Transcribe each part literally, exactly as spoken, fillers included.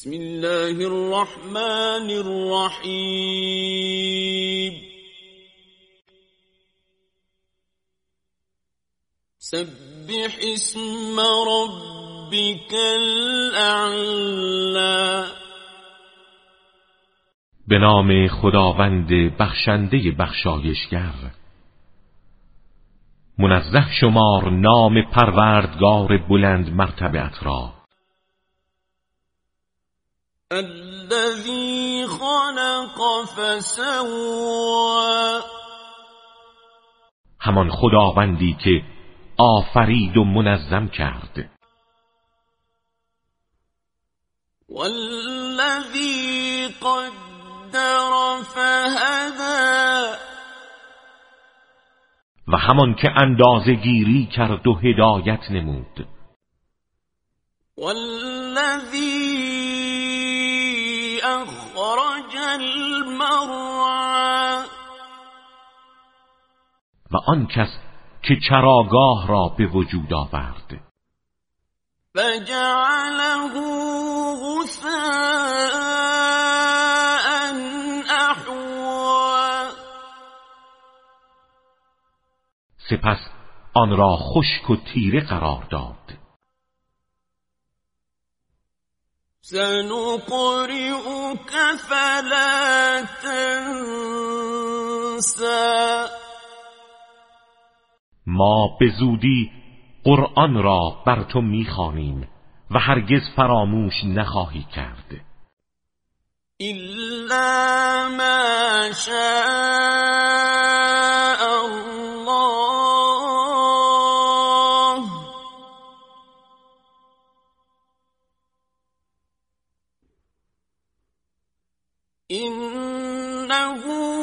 بسم الله الرحمن الرحیم. سبح اسم ربک الاعلی. به نام خداوند بخشنده بخشایشگر. منزه شمار نام پروردگار بلند مرتبت را. الذی خلق فسوی. همان خداوندی که آفرید و منظم کرد. والذی قدر فهدی. و همان که اندازه گیری کرد و هدایت نمود. والذی اخرج المرعی. و آن کس که چراگاه را به وجود آورد. فجعله غثاء احوی. سپس آن را خشک و تیره قرار داد. سنقرئک فلا تنسى. ما به زودی قرآن را بر تو می‌خوانیم و هرگز فراموش نخواهی کرد. الا ما شاء الله. انه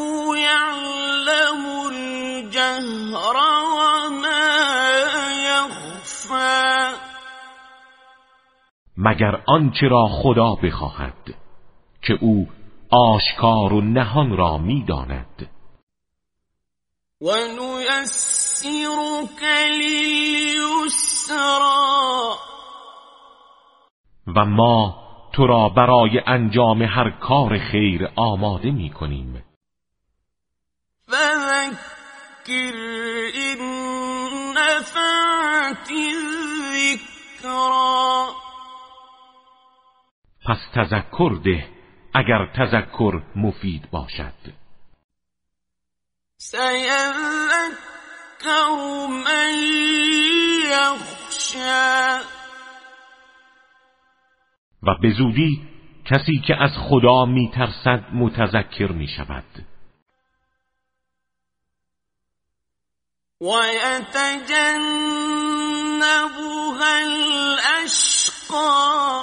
یعلم الجهر مگر آنچه را خدا بخواهد که او آشکار و نهان را می‌داند. و نیسرک لیسرا. و ما تو را برای انجام هر کار خیر آماده می‌کنیم. فذکر ان نفعت الذکرا. پس تذکر ده اگر تذکر مفید باشد. سیذکر من یخشی. و به زودی کسی که از خدا میترسد متذکر میشود. و یتجنبها الاشقی.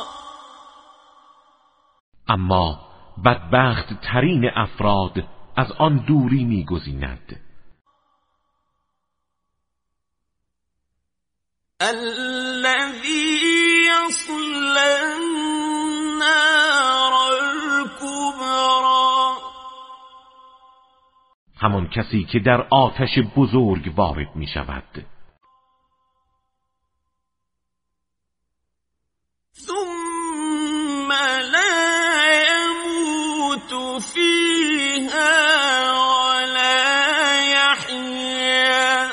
اما بدبخت ترین افراد از آن دوری می‌گزیند. الذی یصلی النار الکبری. همان کسی که در آتش بزرگ وارد می‌شود. ثم لا فیها ولا یحیا.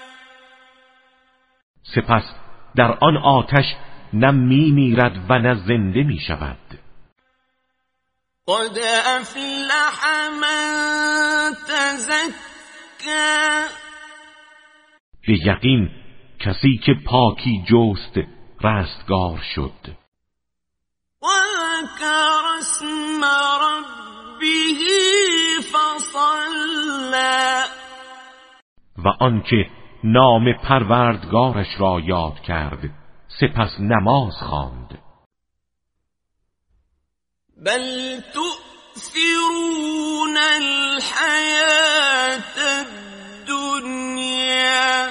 سپس در آن آتش نه می میرد و نه زنده می شود. قد افلح من تزکی. به یقین کسی که پاکی جست رستگار شد. و ذکر اسم ربه فصلی. و آنکه نام پروردگارش را یاد کرد سپس نماز خواند. بل تؤثرون الحیاة الدنیا.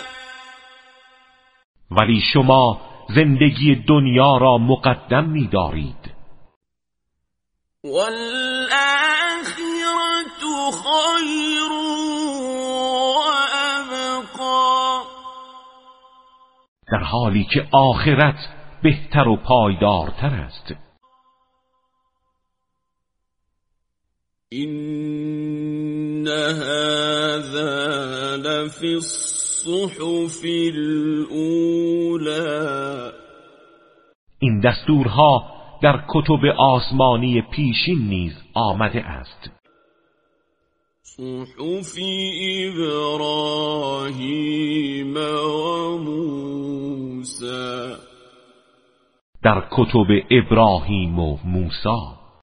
ولی شما زندگی دنیا را مقدم می دارید. والآخرة خیر و ابقا. در حالی که آخرت بهتر و پایدارتر است. این هذا لفی الصحف الاولی. این دستورها در کتب آسمانی پیشین نیز آمده است. صحف ابراهیم و موسی. در کتب ابراهیم و موسی.